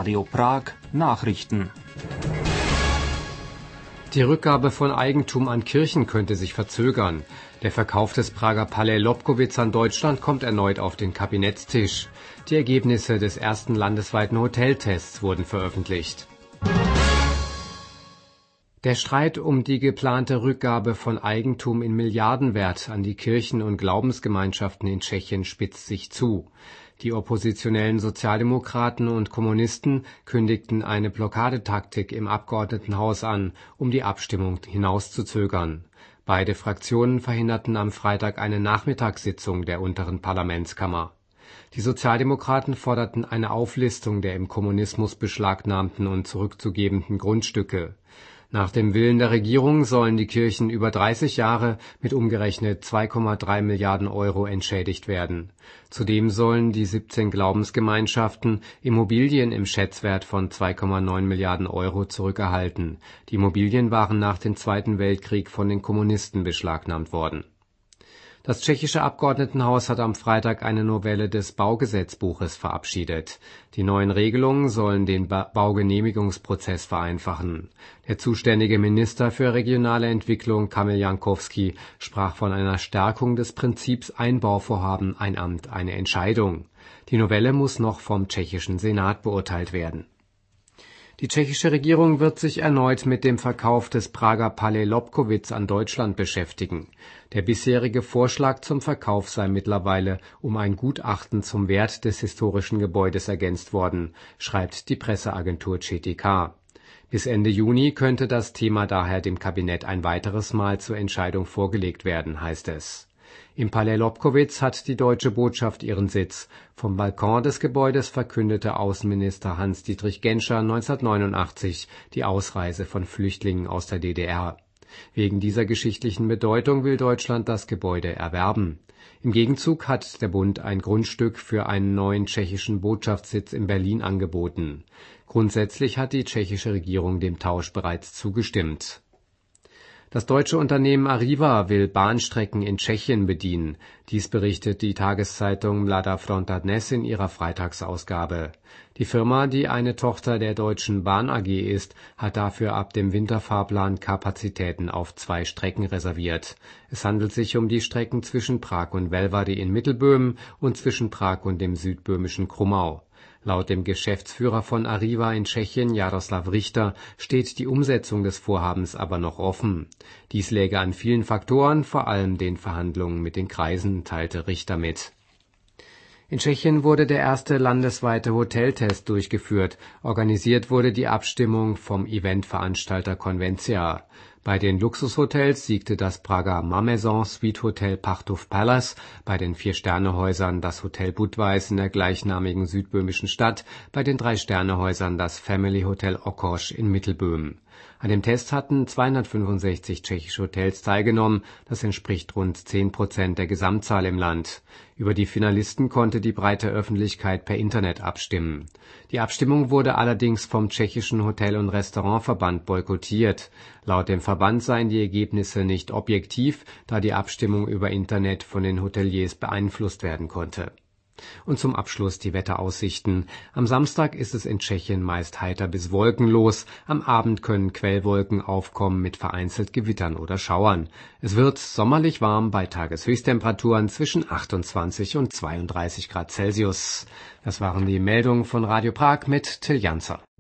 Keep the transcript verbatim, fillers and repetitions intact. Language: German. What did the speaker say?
Radio Prag Nachrichten. Die Rückgabe von Eigentum an Kirchen könnte sich verzögern. Der Verkauf des Prager Palais Lobkowicz an Deutschland kommt erneut auf den Kabinettstisch. Die Ergebnisse des ersten landesweiten Hoteltests wurden veröffentlicht. Der Streit um die geplante Rückgabe von Eigentum in Milliardenwert an die Kirchen und Glaubensgemeinschaften in Tschechien spitzt sich zu. Die oppositionellen Sozialdemokraten und Kommunisten kündigten eine Blockadetaktik im Abgeordnetenhaus an, um die Abstimmung hinauszuzögern. Beide Fraktionen verhinderten am Freitag eine Nachmittagssitzung der unteren Parlamentskammer. Die Sozialdemokraten forderten eine Auflistung der im Kommunismus beschlagnahmten und zurückzugebenden Grundstücke. Nach dem Willen der Regierung sollen die Kirchen über dreißig Jahre mit umgerechnet zwei Komma drei Milliarden Euro entschädigt werden. Zudem sollen die siebzehn Glaubensgemeinschaften Immobilien im Schätzwert von zwei Komma neun Milliarden Euro zurückerhalten. Die Immobilien waren nach dem Zweiten Weltkrieg von den Kommunisten beschlagnahmt worden. Das tschechische Abgeordnetenhaus hat am Freitag eine Novelle des Baugesetzbuches verabschiedet. Die neuen Regelungen sollen den ba- Baugenehmigungsprozess vereinfachen. Der zuständige Minister für regionale Entwicklung, Kamil Jankowski, sprach von einer Stärkung des Prinzips ein Bauvorhaben, ein Amt, eine Entscheidung. Die Novelle muss noch vom tschechischen Senat beurteilt werden. Die tschechische Regierung wird sich erneut mit dem Verkauf des Prager Palais Lobkowicz an Deutschland beschäftigen. Der bisherige Vorschlag zum Verkauf sei mittlerweile um ein Gutachten zum Wert des historischen Gebäudes ergänzt worden, schreibt die Presseagentur C T K. Bis Ende Juni könnte das Thema daher dem Kabinett ein weiteres Mal zur Entscheidung vorgelegt werden, heißt es. Im Palais Lobkowicz hat die deutsche Botschaft ihren Sitz. Vom Balkon des Gebäudes verkündete Außenminister Hans-Dietrich Genscher neunzehnhundertneunundachtzig die Ausreise von Flüchtlingen aus der D D R. Wegen dieser geschichtlichen Bedeutung will Deutschland das Gebäude erwerben. Im Gegenzug hat der Bund ein Grundstück für einen neuen tschechischen Botschaftssitz in Berlin angeboten. Grundsätzlich hat die tschechische Regierung dem Tausch bereits zugestimmt. Das deutsche Unternehmen Arriva will Bahnstrecken in Tschechien bedienen. Dies berichtet die Tageszeitung Mladá Fronta Dnes in ihrer Freitagsausgabe. Die Firma, die eine Tochter der Deutschen Bahn A G ist, hat dafür ab dem Winterfahrplan Kapazitäten auf zwei Strecken reserviert. Es handelt sich um die Strecken zwischen Prag und Velvady in Mittelböhmen und zwischen Prag und dem südböhmischen Krummau. Laut dem Geschäftsführer von Arriva in Tschechien, Jaroslav Richter, steht die Umsetzung des Vorhabens aber noch offen. Dies läge an vielen Faktoren, vor allem den Verhandlungen mit den Kreisen, teilte Richter mit. In Tschechien wurde der erste landesweite Hoteltest durchgeführt. Organisiert wurde die Abstimmung vom Eventveranstalter Conventia. Bei den Luxushotels siegte das Prager Mamaison Suite Hotel Pachtov Palace, bei den Vier-Sterne-Häusern das Hotel Budweis in der gleichnamigen südböhmischen Stadt, bei den Drei-Sterne-Häusern das Family Hotel Okos in Mittelböhmen. An dem Test hatten zweihundertfünfundsechzig tschechische Hotels teilgenommen, das entspricht rund zehn Prozent der Gesamtzahl im Land. Über die Finalisten konnte die breite Öffentlichkeit per Internet abstimmen. Die Abstimmung wurde allerdings vom tschechischen Hotel- und Restaurantverband boykottiert. Laut dem Verband seien die Ergebnisse nicht objektiv, da die Abstimmung über Internet von den Hoteliers beeinflusst werden konnte. Und zum Abschluss die Wetteraussichten. Am Samstag ist es in Tschechien meist heiter bis wolkenlos. Am Abend können Quellwolken aufkommen mit vereinzelt Gewittern oder Schauern. Es wird sommerlich warm bei Tageshöchsttemperaturen zwischen achtundzwanzig und zweiunddreißig Grad Celsius. Das waren die Meldungen von Radio Prag mit Till Janzer.